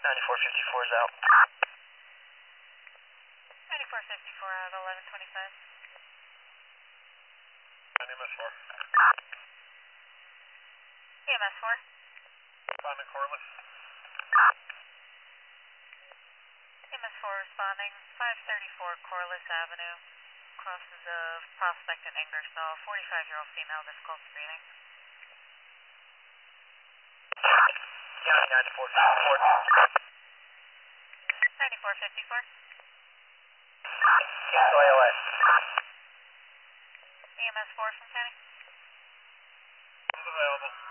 9454 is out. 9454 out of 1125. EMS 4. EMS 4. Responding Corliss. EMS 4 responding. 534 Corliss Avenue. Crosses of Prospect and Ingersoll. 45-year-old female, difficult breathing. County 9454. 9454. Cancel ALS. EMS 4 from County. Is available.